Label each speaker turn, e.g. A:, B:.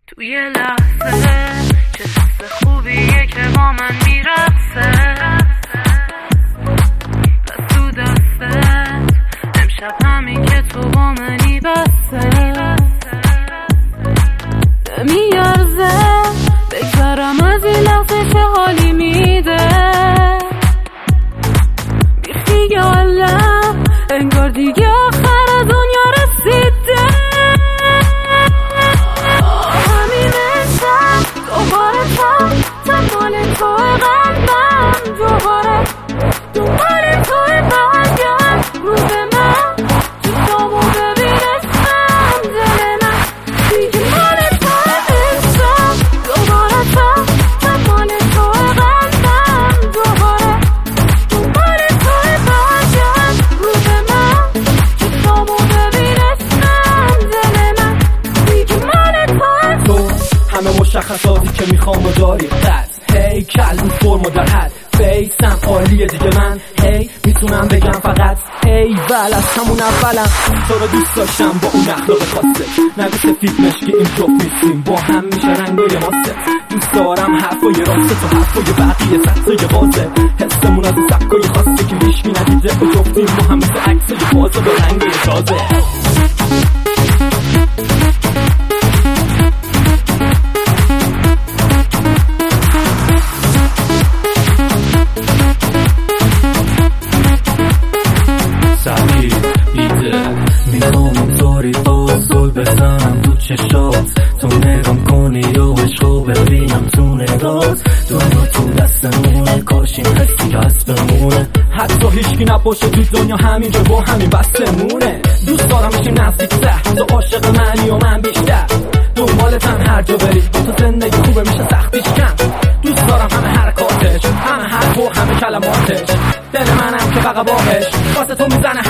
A: توی لحظه چه حس خوبیه که با من میرقصه، پس تو دستت امشب همین که تو با منی بسته، نمیارزه بگذارم از این لحظه چه حالی میده، بی خیالم انگار دیگه آخر دنیا رسیده. همین امشب دوباره مال توی قلبم، دوباره توی برگرد رو به من، چشامو ببین اسمم دل من دیگه مال توی امشب، دوباره مال توی قلبم، دوباره توی برگرد رو به من، چشامو ببین اسمم دل من دیگه مال
B: تو همه مشخصاتی که میخوام و داری قد هی کلم فرم و در حد فیسم عالیه دیگه من هی میتونم بگم فقط ای ول از همون اولم تو رو دوست داشتم با اون اخلاق خاصه، نگو سفید مشکی این جفت نیستیم با هم میشه رنگای ماسه، دوست دارم حرفای راست تو حرفای بقیه سطحای بازه، حسمون از اون سبکای خاصه که هیچکی ندیده و جفتیم با هم مثل عکسای بازه با رنگای تازه.
C: میخوام اینطوری بازدل بزنم تو چشات، تو نگام کنی و عشقو ببینم تو نگات، دنیا تو دستمونه کاش این حسی که هست بمونه،
B: حتی هیچکی نباشه تو دنیا همینجا با همین بستمونه، دوست دارم بشیم نزدیک‌تر تو عاشق منی و من بیشتر، دنبالتم هر جا بری تو زندگی خوبه میشه سختیش کم، دوست دارم همه حرکاتش همه حرف و همه کلماتش، دل منم که فقط باهش واسه تو میزنه